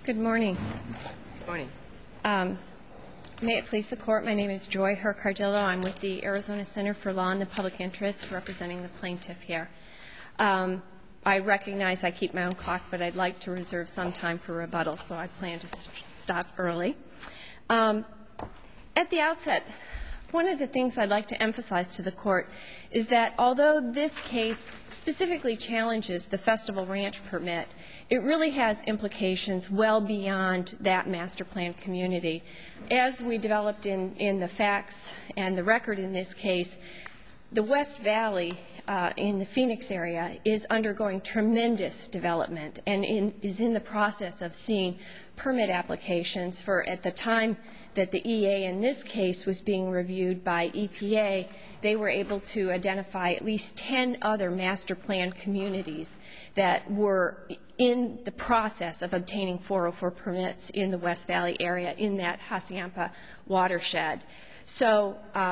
Good morning. Good morning. May it please the Court, my name is Joy Hercardillo. I'm with the Arizona Center for Law and the Public Interest, representing the plaintiff here. I recognize I keep my own clock, but I'd like to reserve some time for rebuttal, so I plan to stop early. At the outset, one of the things I'd like to emphasize to the Court is that although this case specifically challenges the Festival Ranch permit, it really has implications well beyond that master plan community. As we developed in the facts and the record in this case, the West Valley in the Phoenix area is undergoing tremendous development and is in the process of seeing permit applications for, at the time that the EA in this case was being reviewed by EPA, they were able to identify at least 10 other master plan communities that were in the process of obtaining 404 permits in the West Valley area in that Hassayampa watershed. So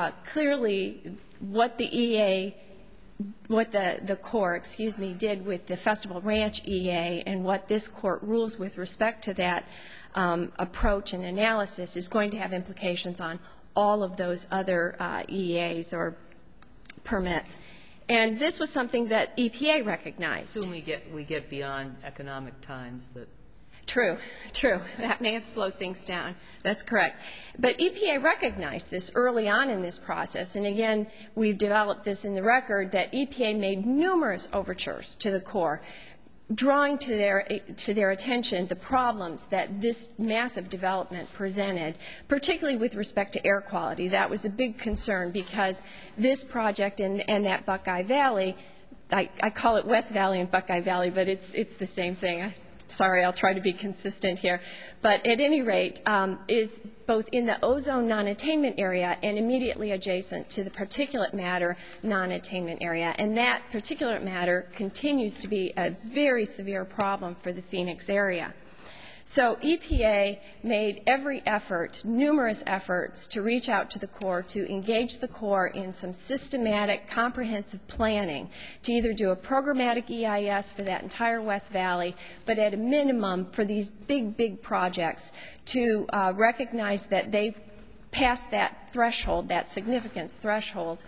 clearly what the EA, what the Corps, did with the Festival Ranch EA and what this Court rules with respect to that approach and analysis is going to have implications on all of those other EAs or permits. And this was something that EPA recognized. Assume we get beyond economic times that. True. That may have slowed things down. That's correct. But EPA recognized this early on in this process. And again, we've developed this in the record that EPA made numerous overtures to the Corps, drawing to their attention the problems that this massive development presented, particularly with respect to air quality. That was a big concern because this project and that Buckeye Valley, I call it West Valley and Buckeye Valley, but it's the same thing. Sorry, I'll try to be consistent here. But at any rate, is both in the ozone non-attainment area and immediately adjacent to the particulate matter non-attainment area. And that particulate matter continues to be a very severe problem for the Phoenix area. So EPA made every effort, numerous efforts, to reach out to the Corps, to engage the Corps in some systematic, comprehensive planning to either do a programmatic EIS for that entire West Valley, but at a minimum for these big projects to recognize that they passed that threshold, that significance threshold,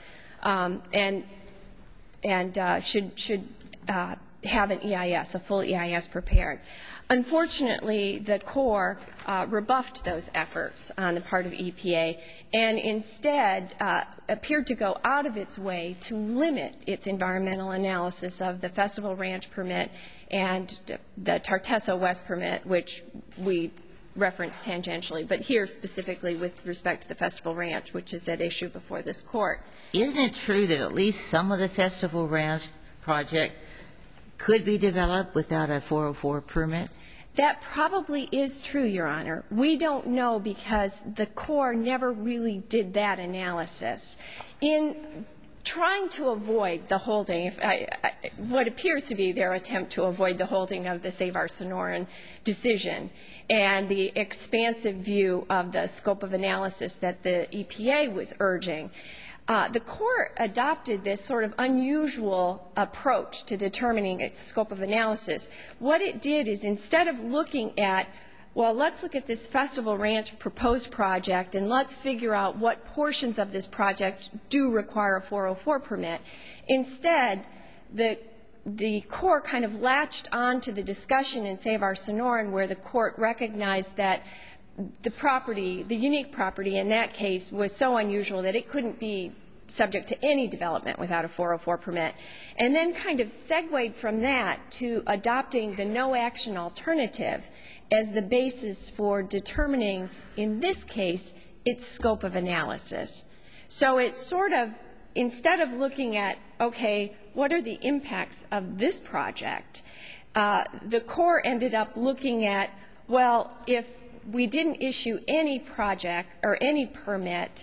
and should have an EIS, a full EIS prepared. Unfortunately, the Corps rebuffed those efforts on the part of EPA and instead appeared to go out of its way to limit its environmental analysis of the Festival Ranch permit and the Tartesso West permit, which we referenced tangentially, but here specifically with respect to the Festival Ranch, which is at issue before this Court. Isn't it true that at least some of the Festival Ranch project could be developed without a 404 permit? That probably is true, Your Honor. We don't know because the Corps never really did that analysis. In trying to avoid the holding, what appears to be their attempt to avoid the holding of the Savar-Sonoran decision and the expansive view of the scope of analysis that the EPA was urging, the Corps adopted this sort of unusual approach to determining its scope of analysis. What it did is instead of looking at, well, let's look at this Festival Ranch proposed project and let's figure out what portions of this project do require a 404 permit, instead the Corps kind of latched on to the discussion in Savar-Sonoran where the Court recognized that the property, the unique property in that case, was so unusual that it couldn't be subject to any development without a 404 permit, and then kind of segued from that to adopting the no-action alternative as the basis for determining, in this case, its scope of analysis. So it's sort of, instead of looking at, okay, what are the impacts of this project, the Corps ended up looking at, well, if we didn't issue any project or any permit,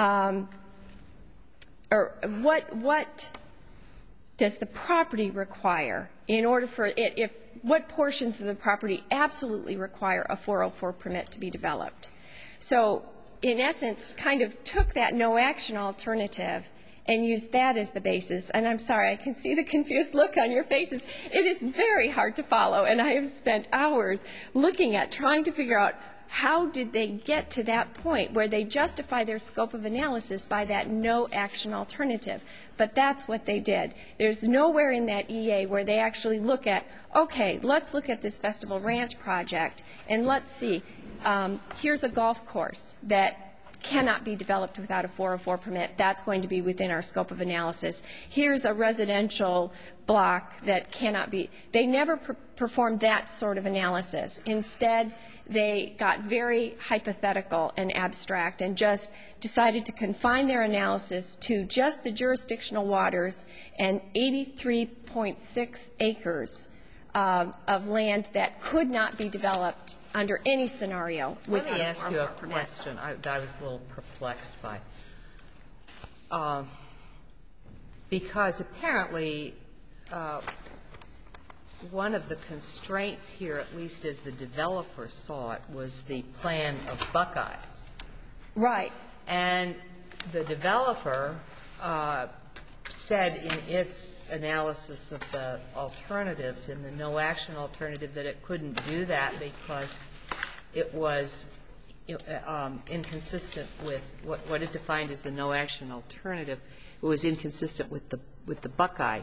or what does the property require in order for it, what portions of the property absolutely require a 404 permit to be developed. So in essence, kind of took that no-action alternative and used that as the basis. And I'm sorry, I can see the confused look on your faces. It is very hard to follow, and I have spent hours looking at trying to figure out how did they get to that point where they justify their scope of analysis by that no action alternative. But that's what they did. There's nowhere in that EA where they actually look at, okay, let's look at this Festival Ranch project, and let's see, here's a golf course that cannot be developed without a 404 permit. That's going to be within our scope of analysis. Here's a residential block that cannot be. They never performed that sort of analysis. Instead, they got very hypothetical and abstract and just decided to confine their analysis to just the jurisdictional waters and 83.6 acres of land that could not be developed under any scenario. Let me ask you a question that I was a little perplexed by. Because apparently one of the constraints here, at least as the developer saw it, was the plan of Buckeye. Right. And the developer said in its analysis of the alternatives, in the no-action alternative, that it couldn't do that because it was inconsistent with what it defined as the no-action alternative. It was inconsistent with the Buckeye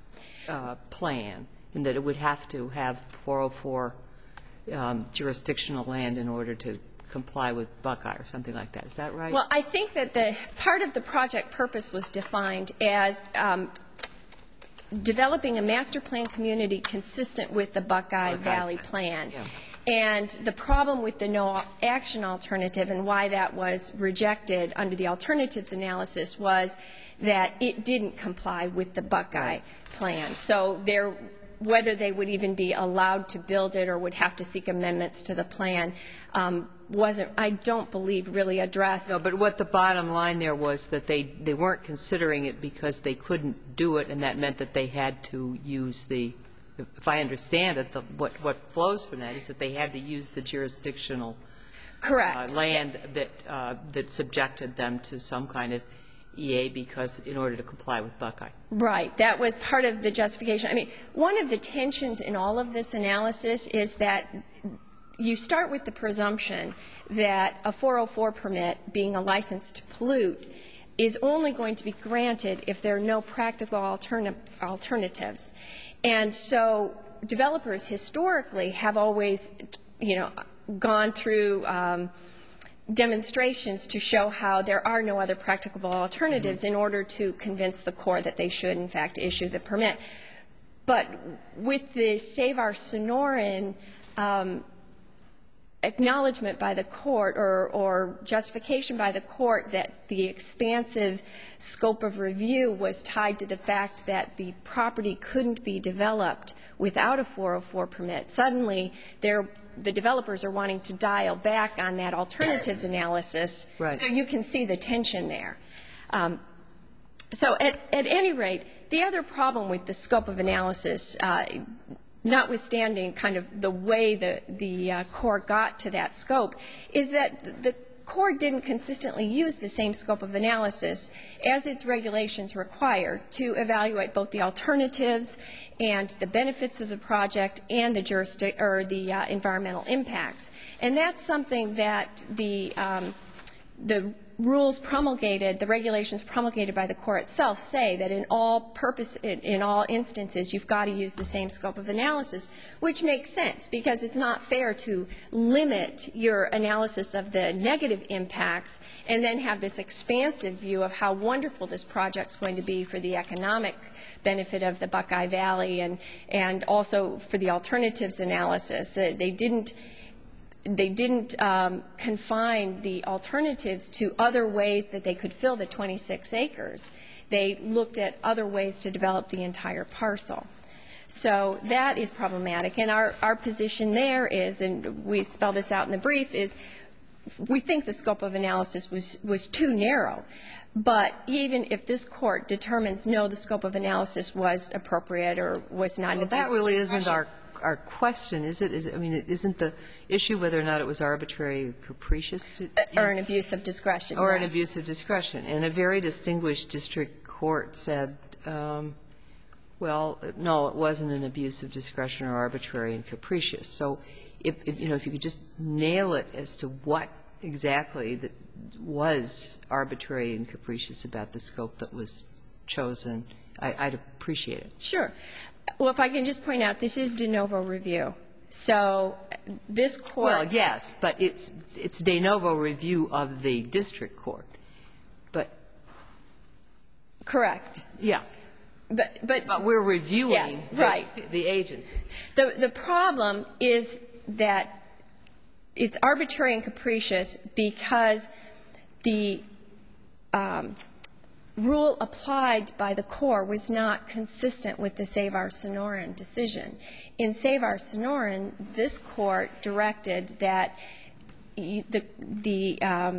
plan, in that it would have to have 404 jurisdictional land in order to comply with Buckeye or something like that. Is that right? Well, I think that the part of the project purpose was defined as developing a master plan community consistent with the Buckeye Valley plan. Yeah. And the problem with the no-action alternative and why that was rejected under the alternatives analysis was that it didn't comply with the Buckeye plan. So whether they would even be allowed to build it or would have to seek amendments to the plan wasn't, I don't believe, really addressed. No, but what the bottom line there was that they weren't considering it because they couldn't do it, and that meant that they had to use the, if I understand it, what flows from that is that they had to use the jurisdictional land that subjected them to some kind of EA because in order to comply with Buckeye. Right. That was part of the justification. I mean, one of the tensions in all of this analysis is that you start with the presumption that a 404 permit, being a license to pollute, is only going to be granted if there are no practical alternatives. And so developers historically have always, gone through demonstrations to show how there are no other practicable alternatives in order to convince the Corps that they should, in fact, issue the permit. But with the Save Our Sonoran acknowledgement by the court or justification by the court that the expansive scope of review was tied to the fact that the property couldn't be developed without a 404 permit, suddenly the developers are wanting to dial back on that alternatives analysis. Right. So you can see the tension there. So at any rate, the other problem with the scope of analysis, notwithstanding kind of the way the Corps got to that scope, is that the Corps didn't consistently use the same scope of analysis as its regulations require to evaluate both the alternatives and the benefits of the project and the environmental impacts. And that's something that the rules promulgated, the regulations promulgated by the Corps itself say that in all instances, you've got to use the same scope of analysis, which makes sense because it's not fair to limit your analysis of the negative impacts and then have this expansive view of how wonderful this project's going to be for the economic benefit of the Buckeye Valley and also for the alternatives analysis. They didn't confine the alternatives to other ways that they could fill the 26 acres. They looked at other ways to develop the entire parcel. So that is problematic. And our position there is, and we spell this out in the brief, is we think the scope of analysis was too narrow. But even if this Court determines, no, the scope of analysis was appropriate or was not in that really isn't our question, is it? I mean, isn't the issue whether or not it was arbitrary or capricious? Or an abuse of discretion. Or yes. an abuse of discretion. And a very distinguished district court said, well, no, it wasn't an abuse of discretion or arbitrary and capricious. So if you know, if you could just nail it as to what exactly that was arbitrary and capricious about the scope that was chosen, I'd appreciate it. Sure. Well, if I can just point out, this is de novo review. So this Court — Well, yes, but it's de novo review of the district court. But — Correct. Yeah. But we're reviewing — Yes, right. The agency. The problem is that it's arbitrary and capricious because the rule applied by the Corps was not consistent with the Savar-Sonoran decision. In Savar-Sonoran, this Court directed that the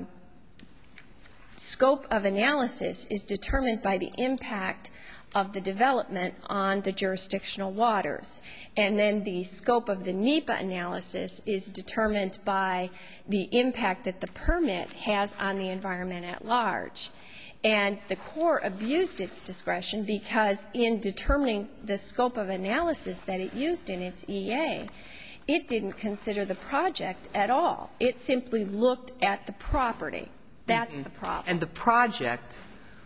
scope of analysis is determined by the impact of the development on the jurisdictional waters. And then the scope of the NEPA analysis is determined by the impact that the permit has on the environment at large. And the Corps abused its discretion because in determining the scope of analysis that it used in its EA, it didn't consider the project at all. It simply looked at the property. That's the problem. And the project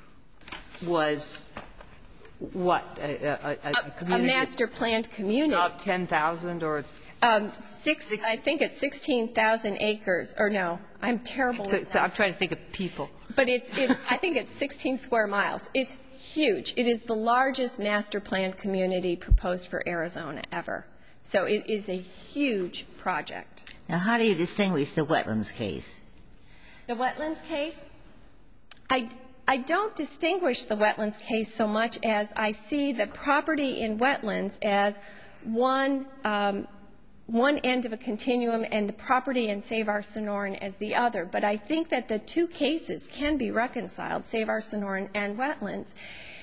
was what? A community? A master planned community. Of 10,000 or? I think it's 16,000 acres. Or no, I'm terrible with that. I'm trying to think of people. But I think it's 16 square miles. It's huge. It is the largest master planned community proposed for Arizona ever. So it is a huge project. Now, how do you distinguish the wetlands case? The wetlands case? I don't distinguish the wetlands case so much as I see the property in wetlands as one end of a continuum and the property in Savar-Sonoran as the other. But I think that the two cases can be reconciled, Savar-Sonoran and wetlands.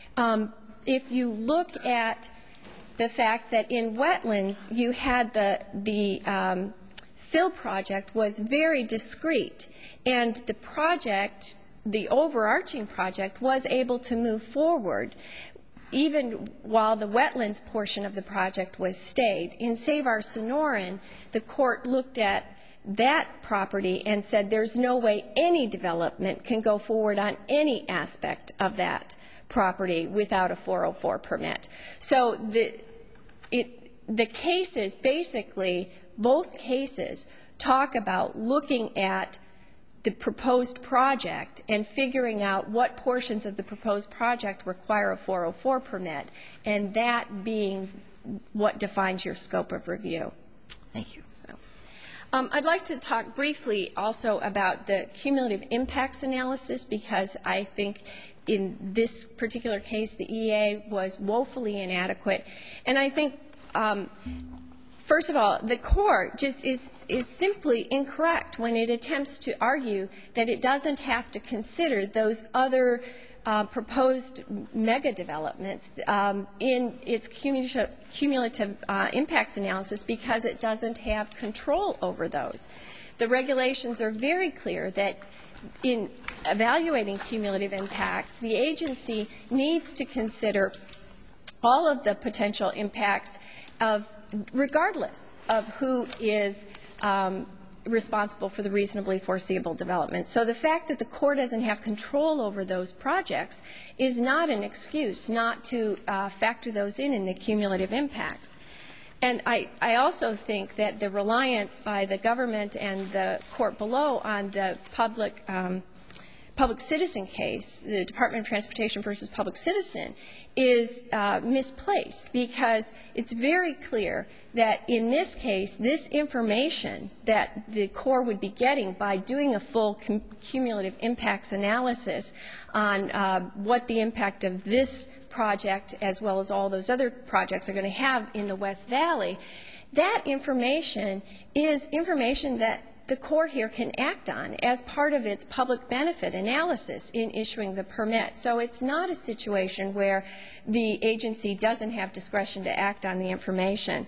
If you look at the fact that in wetlands you had the fill project was very discrete, and the project, the overarching project, was able to move forward even while the wetlands portion of the project was stayed. In Savar-Sonoran, the Court looked at that property and said there's no way any development can go forward on any aspect of that property without a 404 permit. So the cases, basically, both cases talk about looking at the proposed project and figuring out what portions of the proposed project require a 404 permit, and that being what defines your scope of review. Thank you. So, I'd like to talk briefly also about the cumulative impacts analysis, because I think in this particular case the EA was woefully inadequate. And I think, first of all, the Court just is simply incorrect when it attempts to argue that it doesn't have to consider those other proposed mega developments in its cumulative impacts analysis because it doesn't have control over those. The regulations are very clear that in evaluating cumulative impacts, the agency needs to consider all of the potential impacts of, regardless of who is responsible for the reasonably foreseeable development. So the fact that the Court doesn't have control over those projects is not an excuse not to factor those in the cumulative impacts. And I also think that the reliance by the government and the Court below on the public citizen case, the Department of Transportation versus public citizen, is misplaced, because it's very clear that in this case, this information that the Corps would be getting by doing a full cumulative impacts analysis on what the impact of this project, as well as all those other projects, are going to have in the West Valley, that information is information that the Corps here can act on as part of its public benefit analysis in issuing the permit. So it's not a situation where the agency doesn't have discretion to act on the information.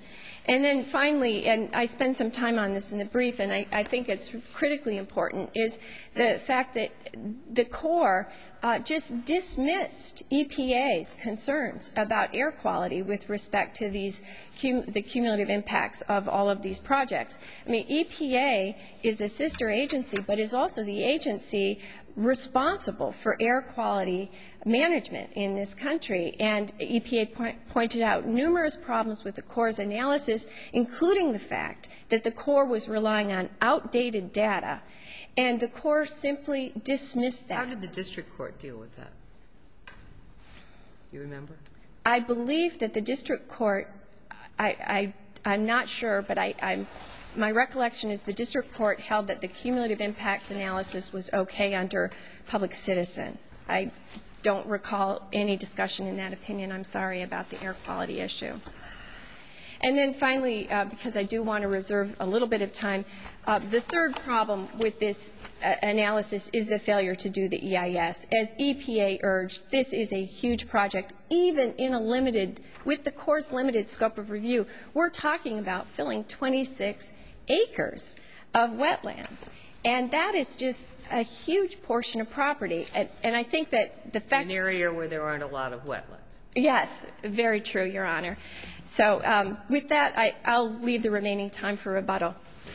And then finally, and I spend some time on this in the brief, and I think it's critically important, is the fact that the Corps just dismissed EPA's concerns about air quality with respect to these the cumulative impacts of all of these projects. I mean, EPA is a sister agency, but is also the agency responsible for air quality management in this country. And EPA pointed out numerous problems with the Corps' analysis, including the fact that the Corps was relying on outdated data, and the Corps simply dismissed that. How did the district court deal with that? You remember? I believe that the district court, I'm not sure, but my recollection is the district court held that the cumulative impacts analysis was okay under Public Citizen. I don't recall any discussion in that opinion. I'm sorry about the air quality issue. And then finally, because I do want to reserve a little bit of time, the third problem with this analysis is the failure to do the EIS. As EPA urged, this is a huge project. Even in a limited, with the Corps' limited scope of review, we're talking about filling 26 acres of wetlands. And that is just a huge portion of property. And I think that the fact— an area where there aren't a lot of wetlands. Yes, very true, Your Honor. So with that, I'll leave the remaining time for rebuttal.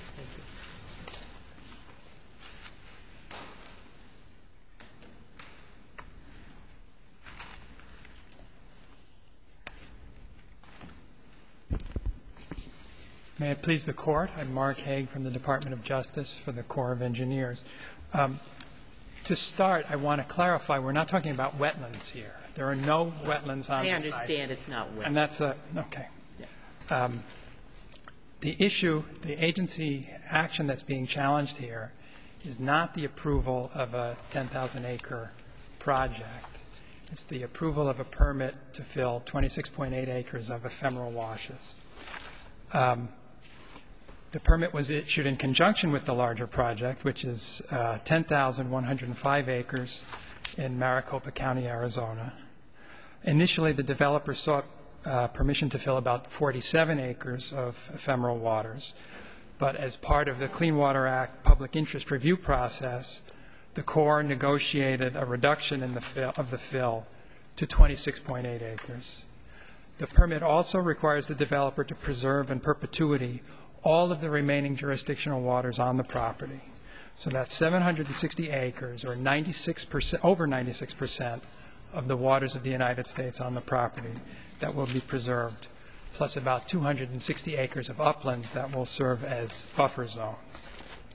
May it please the Court. I'm Mark Haig from the Department of Justice for the Corps of Engineers. To start, I want to clarify, we're not talking about wetlands here. There are no wetlands on the site. I understand it's not wetlands. And that's okay. Yeah. The issue, the agency action that's being challenged here is not the approval of a 10,000-acre project. It's the approval of a permit to fill 26.8 acres of ephemeral washes. The permit was issued in conjunction with the larger project, which is 10,105 acres in Maricopa County, Arizona. Initially, the developer sought permission to fill about 47 acres of ephemeral waters. But as part of the Clean Water Act public interest review process, the Corps negotiated a reduction in the fill to 26.8 acres. The permit also requires the developer to preserve in perpetuity all of the remaining jurisdictional waters on the property. So that's 760 acres, or 96%, over 96% of the waters of the United States on the property that will be preserved, plus about 260 acres of uplands that will serve as buffer zones.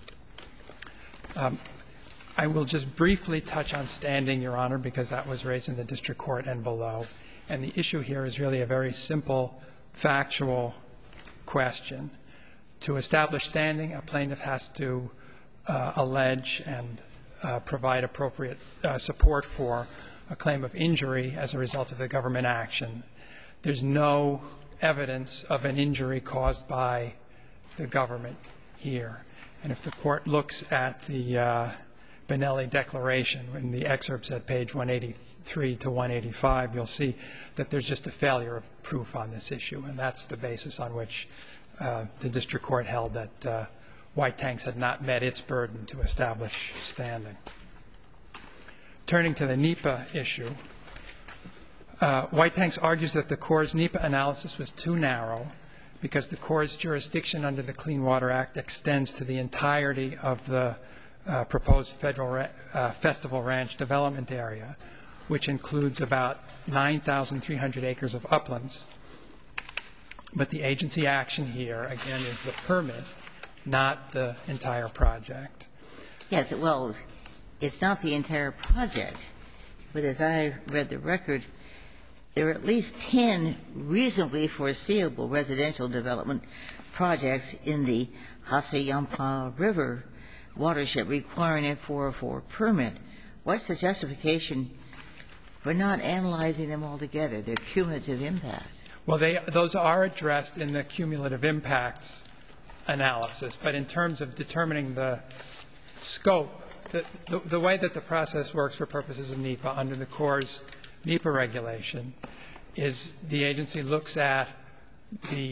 I will just briefly touch on standing, Your Honor, because that was raised in the district court and below. And the issue here is really a very simple, factual question. To establish standing, a plaintiff has to allege and provide appropriate support for a claim of injury as a result of the government action. There's no evidence of an injury caused by the government here. And if the court looks at the Benelli Declaration in the excerpts at page 183 to 185, you'll see that there's just a failure of proof on this issue, and that's the basis on which the district court held that White Tanks had not met its burden to establish standing. Turning to the NEPA issue, White Tanks argues that the Corps' NEPA analysis was too narrow because the Corps' jurisdiction under the Clean Water Act extends to the entirety of the proposed federal Festival Ranch development area, which includes about 9,300 acres of uplands. But the agency action here, again, is the permit, not the entire project. Yes, well, it's not the entire project, but as I read the record, there are at least 10 reasonably foreseeable residential development projects in the Hassayampa River watershed requiring a 404 permit. What's the justification for not analyzing them all together, their cumulative impact? Well, those are addressed in the cumulative impacts analysis, but in terms of determining the scope, the way that the process works for purposes of NEPA under the Corps' NEPA regulation is the agency looks at the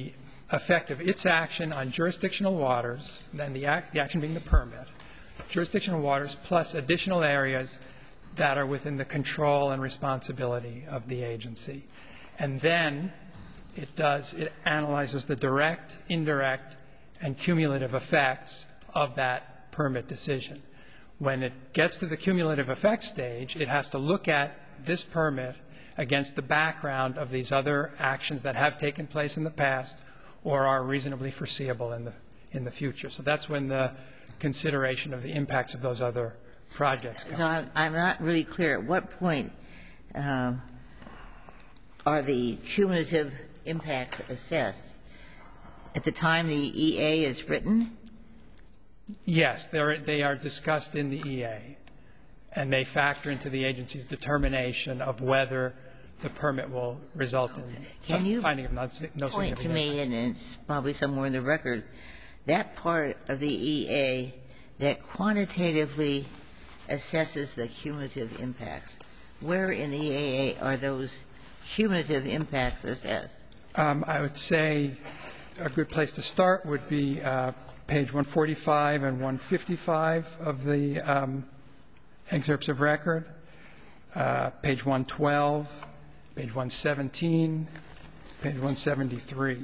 effect of its action on jurisdictional waters, then the action being the permit, jurisdictional waters plus additional areas that are within the control and responsibility of the agency. And then it analyzes the direct, indirect, and cumulative effects of that permit decision. When it gets to the cumulative effects stage, it has to look at this permit against the background of these other actions that have taken place in the past or are reasonably foreseeable in the future. So that's when the consideration of the impacts of those other projects comes. So I'm not really clear at what point are the cumulative impacts assessed? At the time the EA is written? Yes, they are discussed in the EA, and they factor into the agency's determination of whether the permit will result in finding of no significant impact. Point to me, and it's probably somewhere in the record, that part of the EA that quantitatively assesses the cumulative impacts. Where in the EA are those cumulative impacts assessed? I would say a good place to start would be page 145 and 155 of the excerpts of record, page 112, page 117, page 173.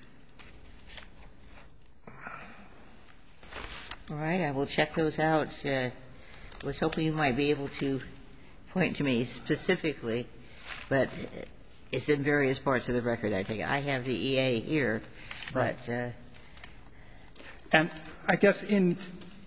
All right, I will check those out. I was hoping you might be able to point to me specifically, but it's in various parts of the record, I take it. I have the EA here, but and I guess in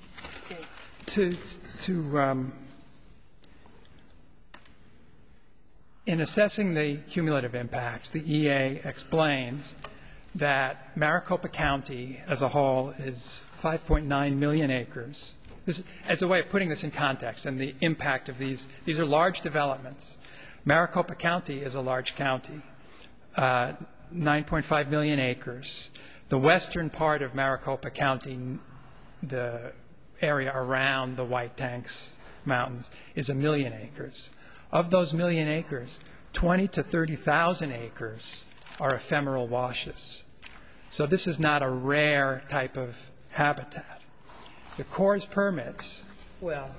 assessing the cumulative impacts, the EA explains that Maricopa County as a whole is 5.9 million acres. This, as a way of putting this in context and the impact of these are large developments. Maricopa County is a large county, 9.5 million acres. The western part of Maricopa County, the area around the White Tanks Mountains, is 1 million acres. Of those 1 million acres, 20 to 30,000 acres are ephemeral washes. So this is not a rare type of habitat. The Corps' permits. Well,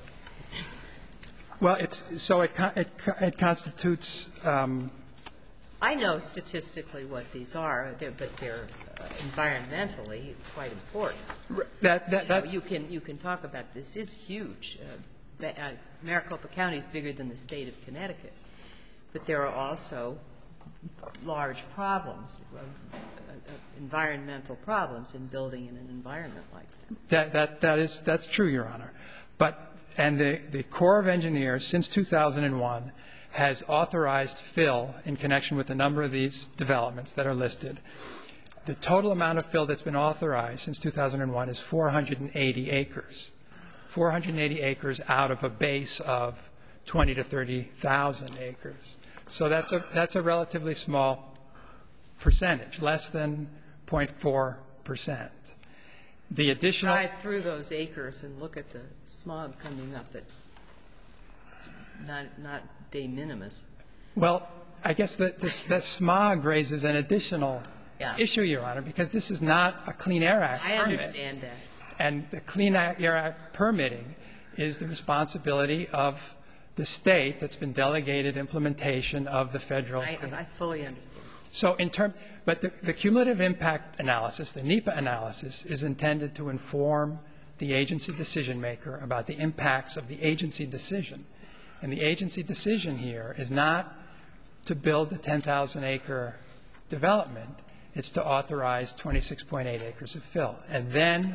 it constitutes. I know statistically what these are, but they're environmentally quite important. That's you can talk about this. Is huge. Maricopa County is bigger than the state of Connecticut, but there are also large problems, environmental problems in building in an environment like that. That's true, Your Honor. And the Corps of Engineers since 2001 has authorized fill in connection with a number of these developments that are listed. The total amount of fill that's been authorized since 2001 is 480 acres. 480 acres out of a base of 20 to 30,000 acres. So that's a relatively small percentage, less than 0.4%. The additional drive through those acres and look at the smog coming up. It's not de minimis. Well, I guess that smog raises an additional issue, Your Honor, because this is not a Clean Air Act permit. I understand that. And the Clean Air Act permitting is the responsibility of the state that's been delegated implementation of the federal. I fully understand. So but the cumulative impact analysis, the NEPA analysis, is intended to inform the agency decision maker about the impacts of the agency decision. And the agency decision here is not to build the 10,000-acre development. It's to authorize 26.8 acres of fill. And then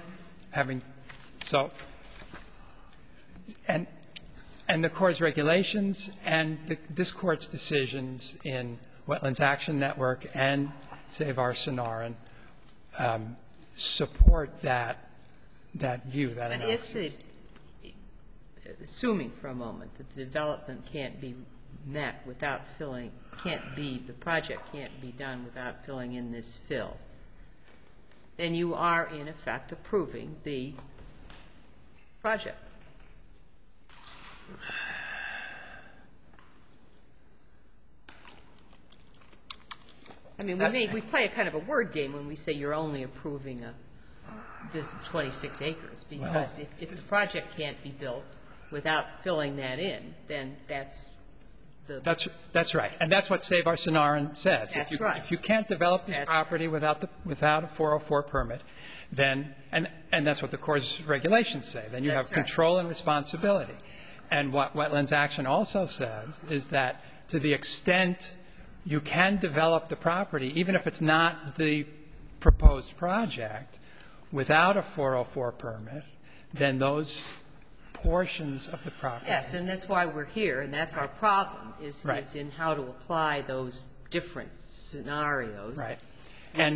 and the Corps' regulations and this Court's decisions in Wetlands Action Network and Save Our Sonoran support that view, that analysis. Assuming for a moment that the development can't be met without filling, the project can't be done without filling in this fill, then you are in effect approving the project. I mean, we play a kind of a word game when we say you're only approving this 26 acres, because if the project can't be built without filling that in, then that's the... That's right. And that's what Save Our Sonoran says. That's right. If you can't develop this property without a 404 permit, then, and that's what the Corps' regulations say, then you have control and responsibility. And what Wetlands Action also says is that to the extent you can develop the property, even if it's not the proposed project, without a 404 permit, then those portions of the property. Yes, and that's why we're here, and that's our problem, is in how to apply those different scenarios. Right. And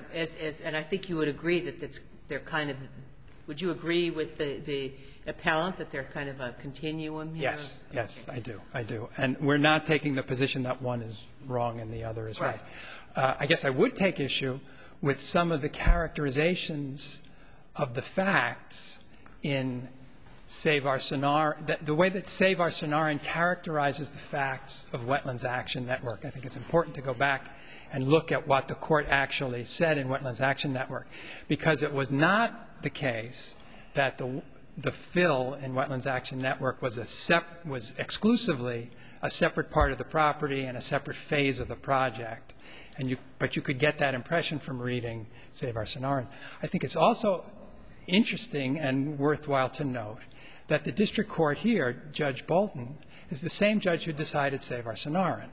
I think you would agree that they're kind of, would you agree with the appellant that they're kind of a continuum here? Yes, I do. And we're not taking the position that one is wrong and the other is right. I guess I would take issue with some of the characterizations of the facts in Save Our Sonoran, the way that Save Our Sonoran characterizes the facts of Wetlands Action Network. I think it's important to go back and look at what the court actually said in Wetlands Action Network, because it was not the case that the fill in Wetlands Action Network was exclusively a separate part of the property and a separate phase of the project. But you could get that impression from reading Save Our Sonoran. I think it's also interesting and worthwhile to note that the district court here, Judge Bolton, is the same judge who decided Save Our Sonoran.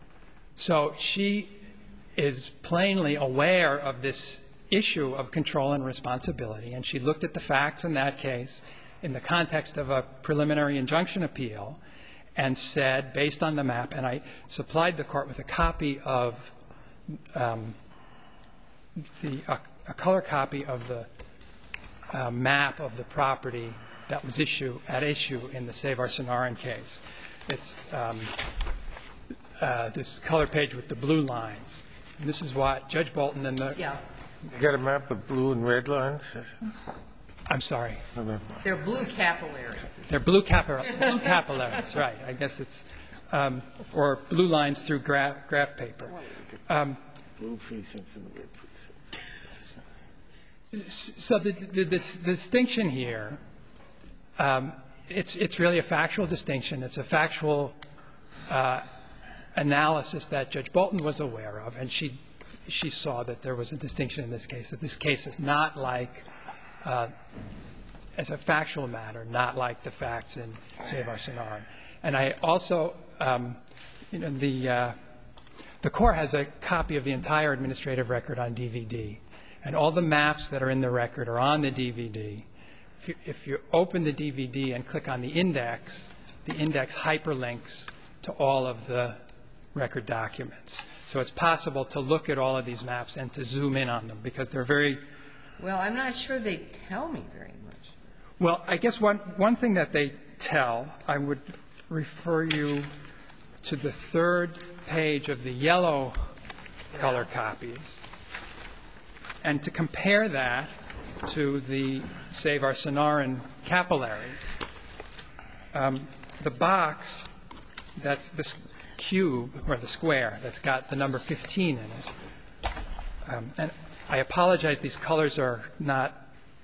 So she is plainly aware of this issue of control and responsibility, and she looked at the facts in that case in the context of a preliminary injunction appeal and said, based on the map, and I supplied the court with a copy of a color copy of the map of the property that was at issue in the Save Our Sonoran case. It's this color page with the blue lines. And this is what Judge Bolton and the... Yeah. You got a map with blue and red lines? I'm sorry. They're blue capillaries. They're blue capillaries, right. I guess it's, or blue lines through graph paper. Blue precincts and red precincts. So the distinction here, it's really a factual distinction. It's a factual analysis that Judge Bolton was aware of, and she saw that there was a distinction in this case, that this case is not like, as a factual matter, not like the facts in Save Our Sonoran. And I also, the Corps has a copy of the entire administrative record on DVD, and all the maps that are in the record are on the DVD. If you open the DVD and click on the index hyperlinks to all of the record documents. So it's possible to look at all of these maps and to zoom in on them, because they're very... Well, I'm not sure they tell me very much. Well, I guess one thing that they tell, I would refer you to the third page of the yellow color copies, and to compare that to the Save Our Sonoran capillaries. The box, that's this cube, or the square, that's got the number 15 in it. And I apologize, these colors are not,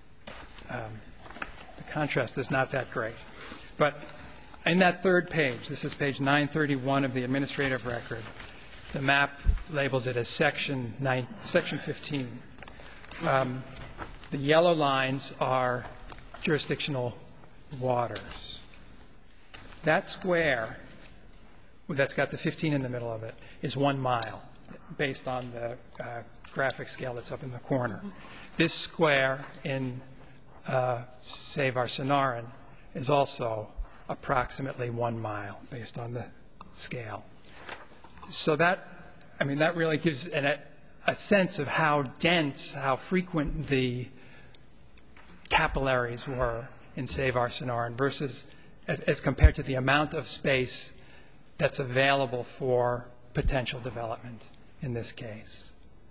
the contrast is not that great. But in that third page, this is page 931 of the administrative record, the map labels it as section 15. The yellow lines are jurisdictional waters. That square that's got the 15 in the middle of it is 1 mile, based on the graphic scale that's up in the corner. This square in Save Our Sonoran is also approximately 1 mile, based on the scale. So that really gives a sense of how dense, how frequent the capillaries were in Save Our Sonoran versus as compared to the amount of space that's available for potential development in this case.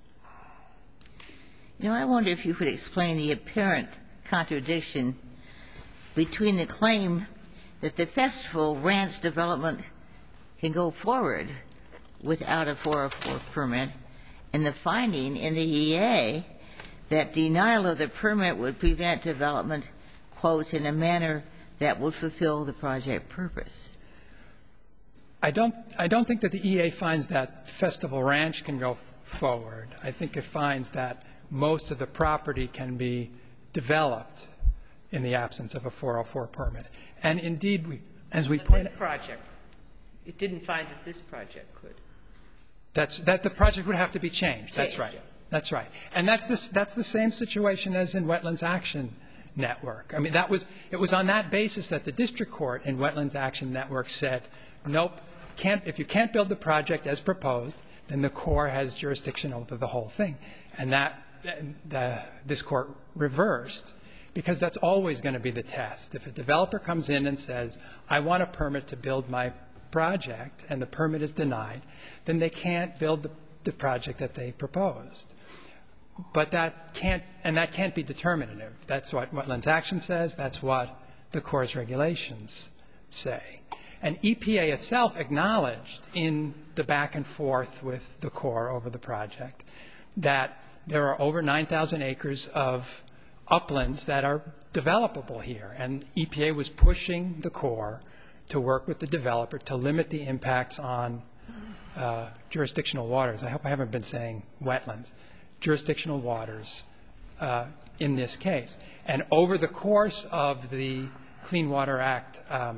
I wonder if you could explain the apparent contradiction between the claim that the Festival Ranch development can go forward without a 404 permit and the finding in the EA that denial of the permit would prevent development, quote, in a manner that would fulfill the project purpose. I don't think that the EA finds that Festival Ranch can go forward. I think it finds that most of the property can be developed in the absence of a 404 permit. And indeed, as we point out, this project, it didn't find that this project could. That the project would have to be changed. That's right. That's right. And that's the same situation as in Wetlands Action Network. I mean, it was on that basis that the district court in Wetlands Action Network said, nope, if you can't build the project as proposed, then the Corps has jurisdiction over the whole thing. And this court reversed, because that's always going to be the test. If a developer comes in and says, I want a permit to build my project, and the permit is denied, then they can't build the project that they proposed. But that can't be determinative. That's what Wetlands Action says. That's what the Corps' regulations say. And EPA itself acknowledged in the back and forth with the Corps over the project that there are over 9,000 acres of uplands that are developable here. And EPA was pushing the Corps to work with the developer to limit the impacts on jurisdictional waters. I hope I haven't been saying wetlands. Jurisdictional waters in this case. And over the course of the Clean Water Act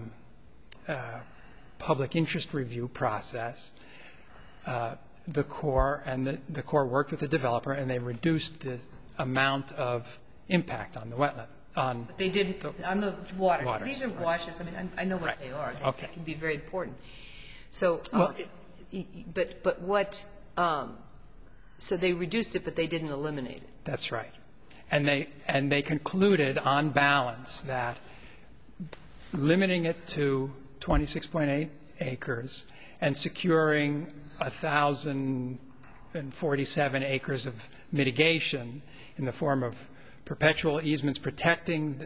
public interest review process, the Corps worked with the developer, and they reduced the amount of impact on the wetland. They didn't on the water. Waters, these are washes. I mean, I know what they are. Okay. They can be very important. So, but what? So they reduced it, but they didn't eliminate it. That's right. And they concluded on balance that limiting it to 26.8 acres and securing 1,047 acres of mitigation in the form of perpetual easements protecting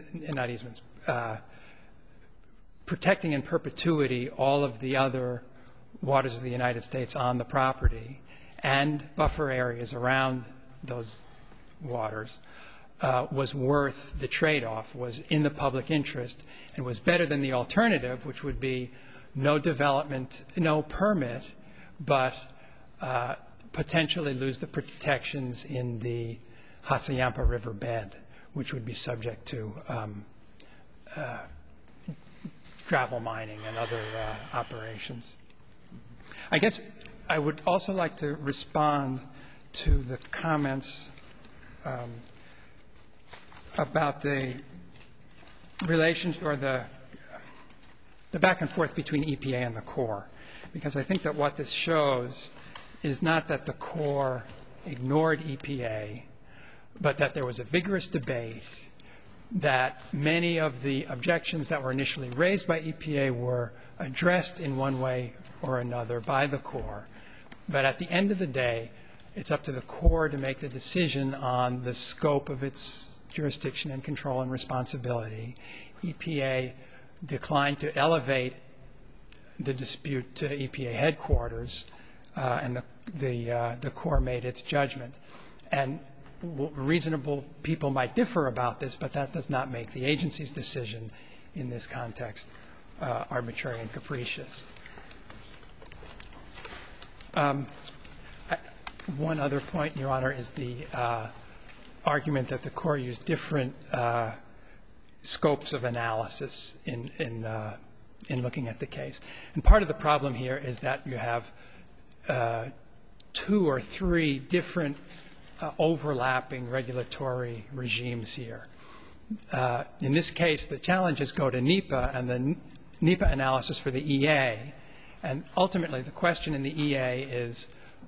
in perpetuity all of the other waters of the United States on the property and buffer areas around those waters was worth the trade-off, was in the public interest, and was better than the alternative, which would be no development, no permit, but potentially lose the protections in the Hassayampa River bed, which would be subject to gravel mining and other operations. I guess I would also like to respond to the comments about the relations or the back and forth between EPA and the Corps, because I think that what this shows is not that the Corps ignored EPA, but that there was a vigorous debate, that many of the objections that were initially raised by EPA were addressed in one way or another by the Corps. But at the end of the day, it's up to the Corps to make the decision on the scope of its jurisdiction and control and responsibility. EPA declined to elevate the dispute to EPA headquarters, and the Corps made its judgment. And reasonable people might differ about this, but that does not make the agency's decision in this context arbitrary and capricious. One other point, Your Honor, is the argument that the Corps used different scopes of analysis in looking at the case. And part of the problem here is that you have 2 or 3 different overlapping regulatory regimes here. In this case, the challenges go to NEPA and the NEPA analysis for the EA. And ultimately, the question in the EA is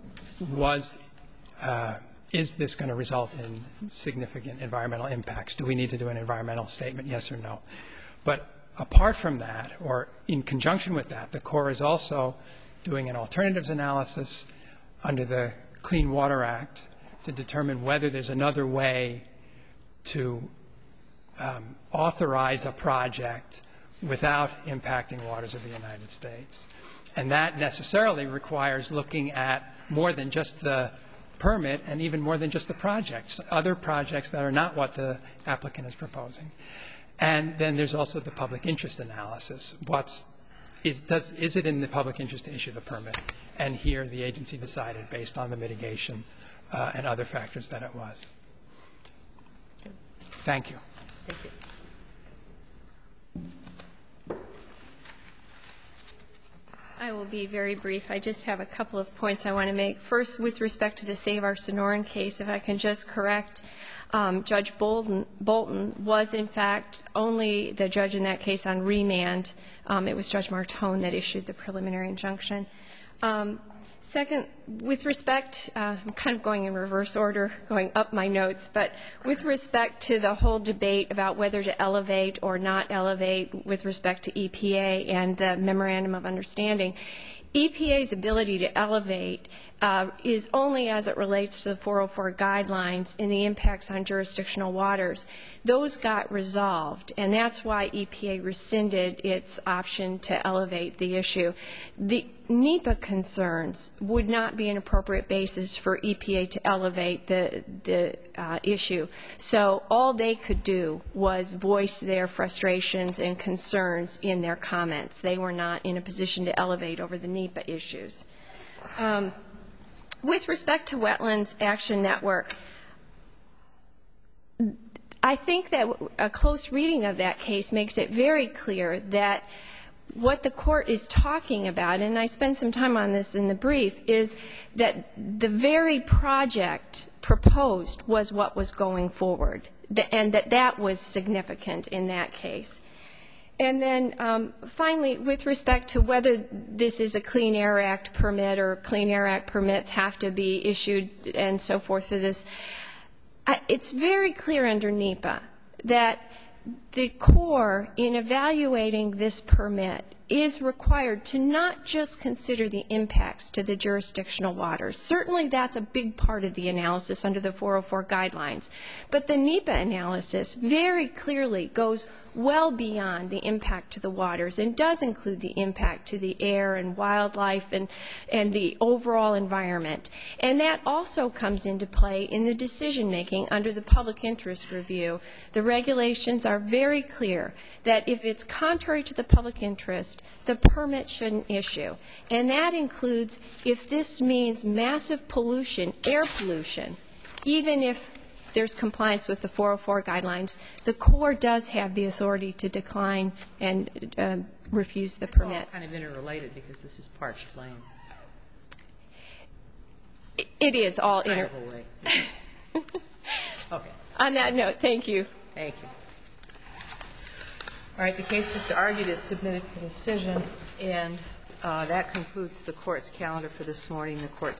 this going to result in significant environmental impacts? Do we need to do an environmental statement, yes or no? But apart from that, or in conjunction with that, the Corps is also doing an alternatives analysis under the Clean Water Act to determine whether there's another way to authorize a project without impacting waters of the United States. And that necessarily requires looking at more than just the permit and even more than just the projects, other projects that are not what the applicant is proposing. And then there's also the public interest analysis. Is it in the public interest to issue the permit? And here the agency decided, based on the mitigation and other factors, that it was. Thank you. Thank you. I will be very brief. I just have a couple of points I want to make. First, with respect to the Save Our Sonoran case, if I can just correct, Judge Bolton was, in fact, only the judge in that case on remand. It was Judge Martone that issued the preliminary injunction. Second, with respect, I'm kind of going in reverse order, going up my notes, but with respect to the whole debate about whether to elevate or not elevate with respect to EPA and the Memorandum of Understanding, EPA's ability to elevate is only as it relates to the 404 guidelines and the impacts on jurisdictional waters. Those got resolved, and that's why EPA rescinded its option to elevate the issue. The NEPA concerns would not be an appropriate basis for EPA to elevate the issue. So all they could do was voice their frustrations and concerns in their comments. They were not in a position to elevate over the NEPA issues. With respect to Wetlands Action Network, I think that a close reading of that case makes it very clear that what the court is talking about, and I spent some time on this in the brief, is that the very project proposed was what was going forward, and that was significant in that case. And then finally, with respect to whether this is a Clean Air Act permit or Clean Air Act permits have to be issued and so forth for this, it's very clear under NEPA that the Corps, in evaluating this permit, is required to not just consider the impacts to the jurisdictional waters. Certainly that's a big part of the analysis under the 404 guidelines. But the NEPA analysis very clearly goes well beyond the impact to the waters and does include the impact to the air and wildlife and the overall environment. And that also comes into play in the decision-making under the public interest review. The regulations are very clear that if it's contrary to the public interest, the permit shouldn't issue. And that includes if this means massive pollution, air pollution, even if there's compliance with the 404 guidelines, the Corps does have the authority to decline and refuse the permit. It's all kind of interrelated because this is parched land. It is all Okay. On that note, thank you. Thank you. All right, the case just argued is submitted for decision, and that concludes the Court's calendar for this morning. The Court